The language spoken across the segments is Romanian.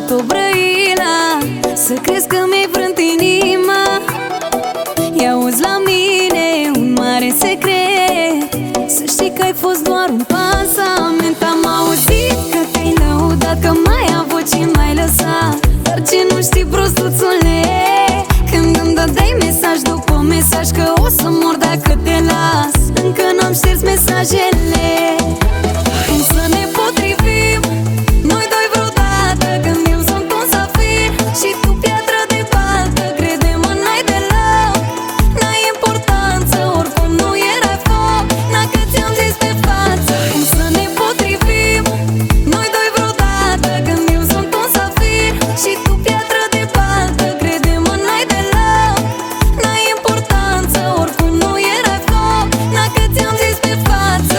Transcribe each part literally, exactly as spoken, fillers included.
o brăila, să crezi că mi-ai vrânt inima. I-auzi la mine un mare secret, să știi că ai fost doar un pasament. Am auzit că te-ai lăudat, că m-ai avut și m-ai lăsat. Dar ce nu știi, prostuțule, când îmi dădeai mesaj după mesaj că o să mor dacă te las, încă n-am șters mesajele. Cum să ne potrivim noi doi vreodată, când eu sunt un safir și tu piatră de baltă? Crede-mă, n-ai deloc, n-ai importanță, oricum nu erai foc, dacă ți-am zis pe față. Cum să ne potrivim noi doi vreodată, când eu sunt un safir și tu piatră de baltă? Crede-mă, n-ai deloc, n-ai importanță, oricum nu erai foc, dacă ți-am zis pe față.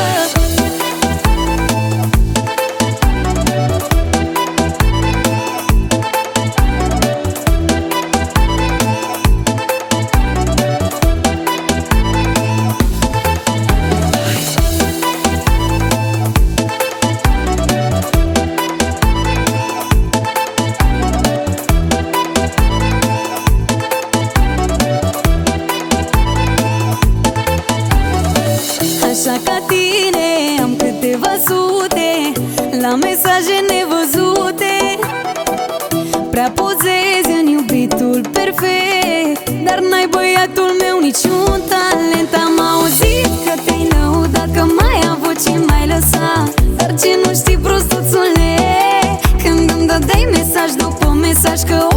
Așa ca tine am câteva sute, la mesaje nevăzute. Prea pozezi în iubitul perfect, dar n-ai, băiatul meu, niciun talent. Am auzit că te-ai lăudat, că m-ai avut și m-ai lăsat. Dar ce nu știi, prostuțule, când îmi dădeai mesaj după mesaj că